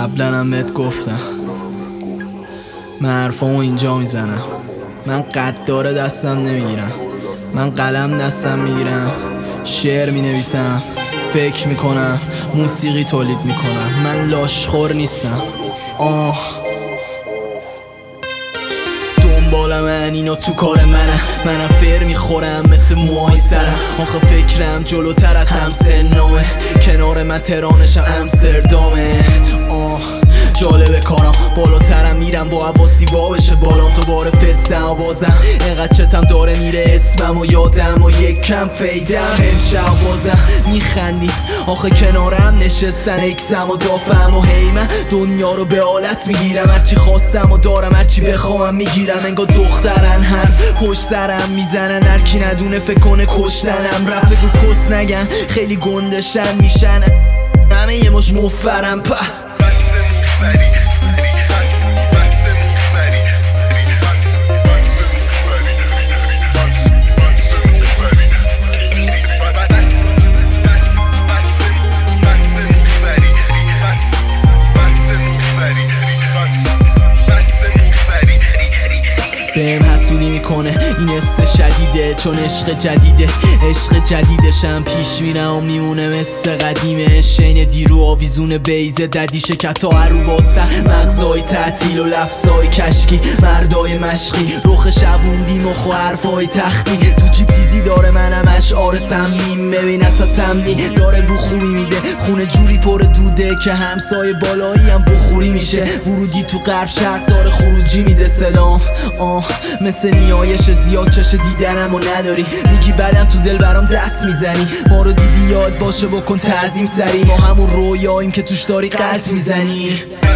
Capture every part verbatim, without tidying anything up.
قبلا هم بهت گفتم من حرفامو اینجا میزنم. من قداره دستم نمیگیرم، من قلم دستم میگیرم، شعر مینویسم، فکر میکنم، موسیقی تولید میکنم. من لاشخور نیستم. آه دنبال من اینا تو کار منم، منم فر میخورم مثل موهای سرم. آخه فکرم جلوتر از همسنامه، کنار من ترانشم امستردامه. آه جالبه کارم، بالاترم میرم با حواس دیوا بشه بالام. دوباره فستم و بازم اینقدر چتم داره میره اسمم و یادم و یک کم فیدم. امشب بازم میخندیم آخه کنارم نشستن اکسم و دافم و هی من دنیا رو به حالت میگیرم. هرچی خواستم و دارم، هرچی بخوام میگیرم. انگار دخترن حرف پشت سرم میزنن، هرکی ندونه فکر کنه کشتنم. رفت بگو کس نگن خیلی گندشن میشن، همه یه مش مفرم. په بهم حسودی میکنه این است شدیده، چون عشق جدیده. عشق جدیدشم پیش میرم و میمونه مثل قدیمه. شین دیرو آویزون بیزه ددی شکتا هرو باستر، مغزای تعطیل و لفظای کشکی، مردای مشقی، رخ شبون بیمخ و حرفای تختی. تو جیب تیزی داره منم اشعار سمیم، ببین اساس سمنی داره بو خوبی میده. خونه جوری پر دوده که همسای بالایی هم بخوری میشه. ورودی تو غرب شرق داره خروجی میده صدام. آه مثل نیایش زیاد چش دیدنم و نداری، میگی بعدم تو دل برام دست میزنی. ما رو دیدی یاد باشه بکن تعظیم سری، ما همون رویاییم که توش داری قلط میزنی.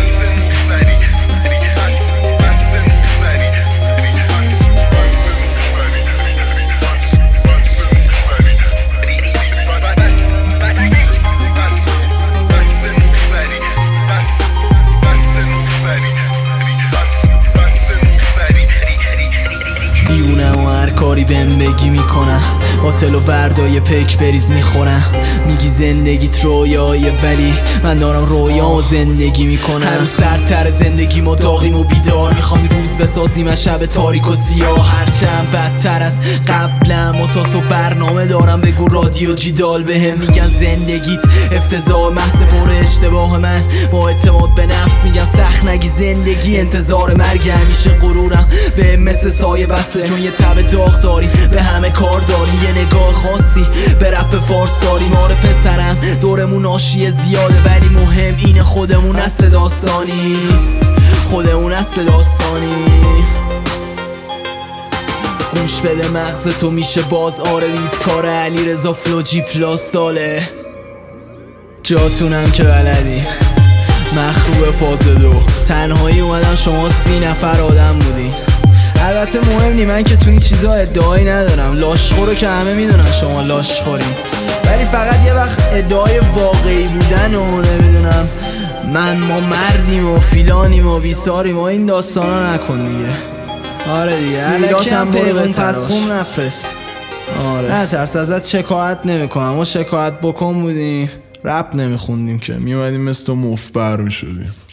کاری بهم بگی میکنم، با تل و وردای پیک بریز میخورم. میگی زندگیت رویایه ولی من دارم رویا و زندگی میکنم. هر روز سرتر زندگی ما داغیم و بیدار، میخوام روز بسازیم شب تاریک و سیاه. هرچند بدتر از قبلم و تا صبح برنامه دارم. بگو رادیو جیدال بهم میگن زندگیت افتضاح، محض پر اشتباه. من با اعتماد به نفس میگم سخت نگی زندگی انتظار مرگ. همیشه غرورم به مثل سایه بسته، چون یه تب داغ داریم به همه کار داریم. یه نگاه خاصی به رپ فارس داریم. آره پسرم دورمون آشیه زیاده، ولی مهم اینه خودمون اصل داستانی، خودمون اصل داستانی. گوش بده مغز تو میشه باز. آره بیت کار علی رضا فلو جی پلاس داله، جاتونم که بلدی. مخروب فاز دو تنهایی اومدم، شما سی نفر آدم بودین. البته مهم نی، من که تو این چیزا ادعایی ندارم. لاشخورو که همه میدونن شما لاشخورین، ولی فقط یه وقت ادعای واقعی بودن و نمیدونم من ما مردیم و فیلانیم و بیساریم و این داستانا نکن دیگه. آره دیگه سیلاتم پیغون تسخوم نفرست. آره نه ترس ازت شکایت نمیکنم، ما شکایت بکن بودیم رپ نمیخوندیم که میومدیم مثل تو مفبر میشدیم.